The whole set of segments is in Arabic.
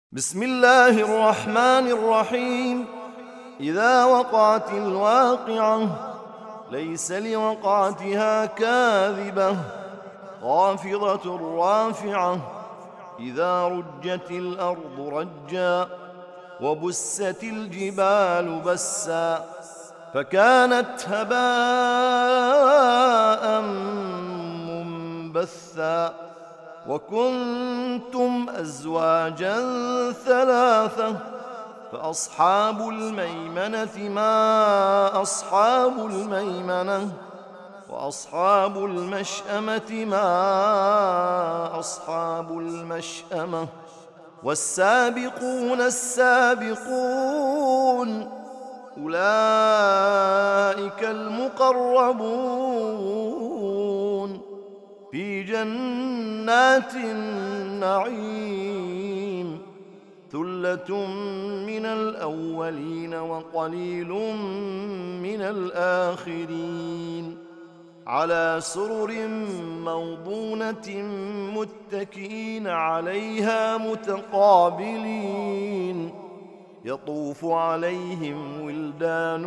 بسم الله الرحمن الرحيم. إذا وقعت الواقعة ليس لوقعتها كاذبة خافضة رافعة إذا رجت الأرض رجا وبست الجبال بسا فكانت هباء منبثا وكنتم أزواجا ثلاثة فأصحاب الميمنة ما أصحاب الميمنة وأصحاب المشأمة ما أصحاب المشأمة والسابقون السابقون أولئك المقربون في جنات النعيم ثلة من الأولين وقليل من الآخرين على سرر موضونة متكئين عليها متقابلين يطوف عليهم ولدان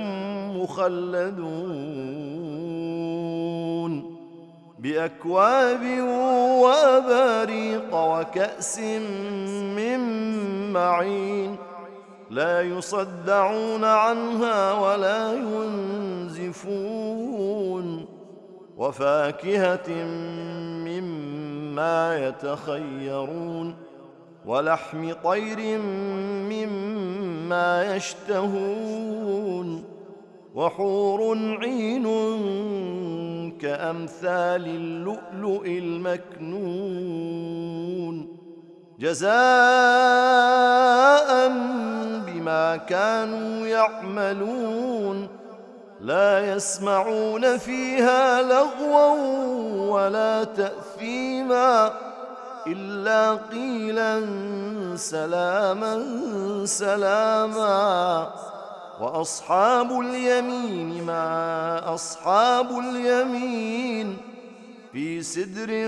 مخلدون بأكواب وأباريق وكأس من معين لا يصدعون عنها ولا ينزفون وفاكهة مما يتخيرون ولحم طير مما يشتهون وحور عين كأمثال اللؤلؤ المكنون جزاء بما كانوا يعملون لا يسمعون فيها لغوا ولا تأثيما إلا قيلا سلاما سلاما وأصحاب اليمين ما أصحاب اليمين في سدر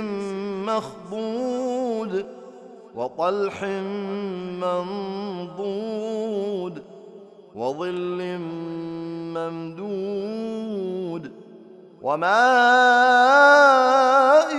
مخضود وطلح منضود وظل ممدود وماء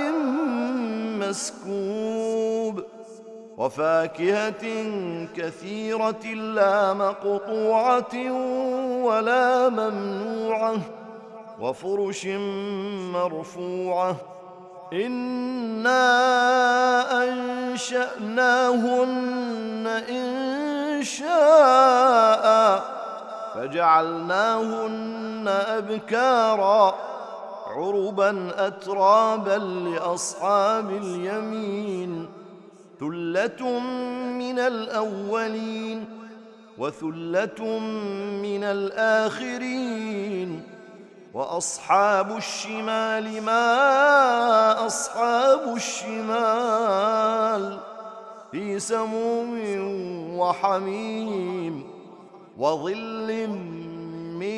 مسكوب وفاكهة كثيرة لا مقطوعة ولا ممنوعة وفرش مرفوعة إنا أنشأناهن إنشاء فجعلناهن أبكارا عربا أترابا لأصحاب اليمين ثلة من الأولين وثلة من الآخرين وأصحاب الشمال ما أصحاب الشمال في سموم وحميم وظل من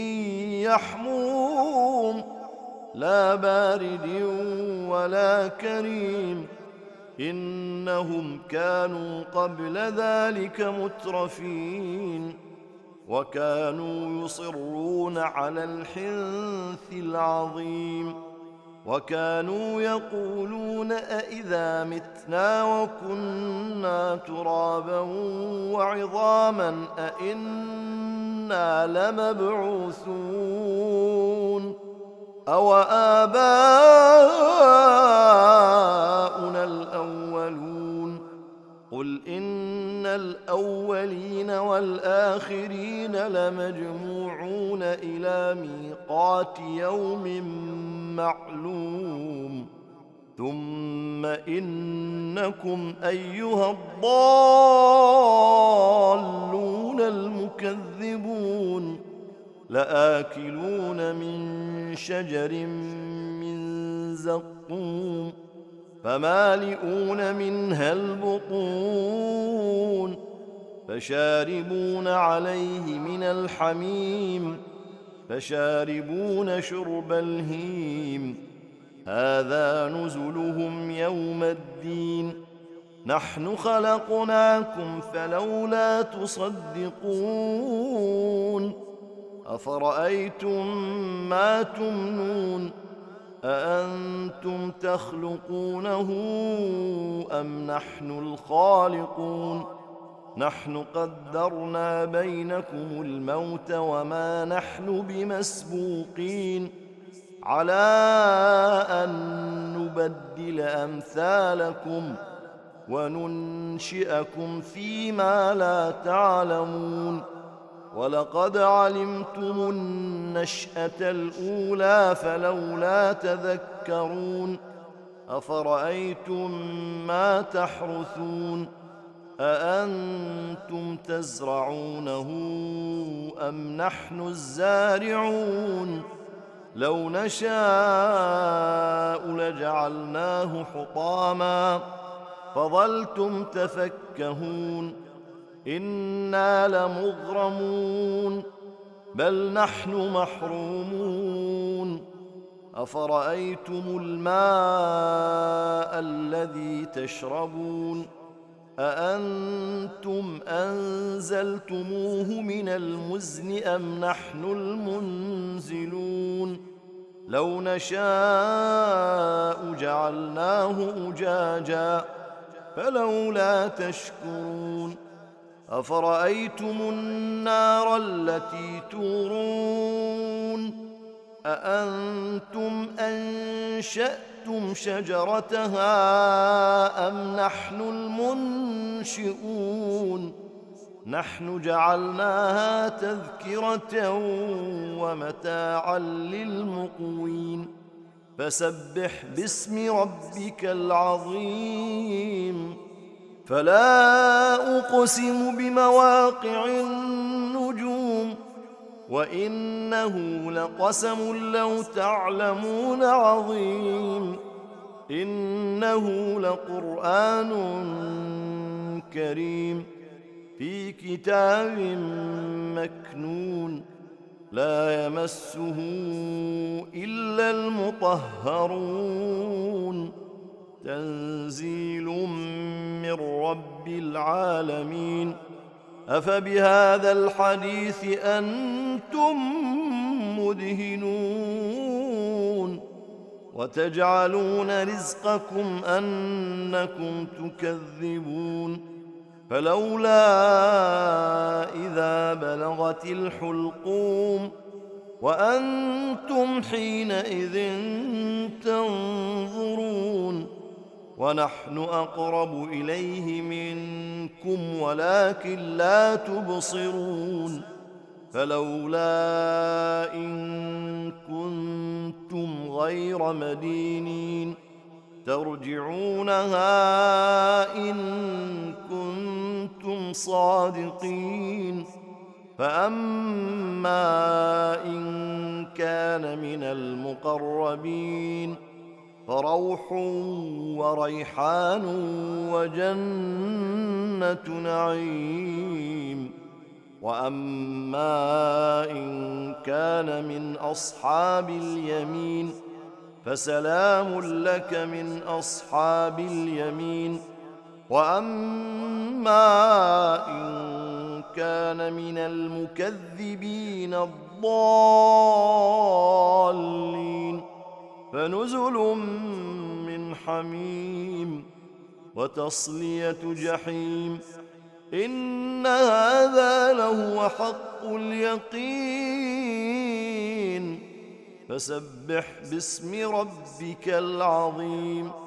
يحموم لا بارد ولا كريم إنهم كانوا قبل ذلك مترفين وكانوا يصرون على الحنث العظيم وكانوا يقولون أإذا متنا وكنا ترابا وعظاما أإنا لمبعوثون أو آباؤنا الأولون قل إن الأولين والآخرين لمجموعون إلى ميقات يوم معلوم ثم إنكم أيها الضالون المكذبون لآكلون من شجر من زقوم فمالئون منها البطون فشاربون عليه من الحميم فشاربون شرب الهيم هذا نزلهم يوم الدين نحن خلقناكم فلولا تصدقون أفرأيتم ما تمنون أأنتم تخلقونه أم نحن الخالقون نحن قدرنا بينكم الموت وما نحن بمسبوقين على أن نبدل أمثالكم وننشئكم فيما لا تعلمون ولقد علمتم النشأة الأولى فلولا تذكرون أفرأيتم ما تحرثون أأنتم تزرعونه أم نحن الزارعون لو نشاء لجعلناه حطاما فظلتم تفكهون إنا لمغرمون بل نحن محرومون أفرأيتم الماء الذي تشربون أأنتم أنزلتموه من المزن أم نحن المنزلون لو نشاء جعلناه أجاجا فلولا تشكرون أفرأيتم النار التي تورون أأنتم أنشأتم شجرتها أم نحن المنشئون نحن جعلناها تذكرة ومتاعا للمقوين فسبح باسم ربك العظيم فلا أقسم بمواقع النجوم وإنه لقسم لو تعلمون عظيم إنه لقرآن كريم في كتاب مكنون لا يمسه إلا المطهرون تنزيل من رب العالمين أفبهذا الحديث أنتم مدهنون وتجعلون رزقكم أنكم تكذبون فلولا إذا بلغت الحلقوم وأنتم حينئذ تنظرون ونحن أقرب إليه منكم ولكن لا تبصرون فلولا إن كنتم غير مدينين ترجعونها إن كنتم صادقين فأما إن كان من المقربين فروح وريحان وجنة نعيم وأما إن كان من أصحاب اليمين فسلام لك من أصحاب اليمين وأما إن كان من المكذبين الضالين فنزل من حميم وتصلية جحيم إن هذا لهو حق اليقين فسبح باسم ربك العظيم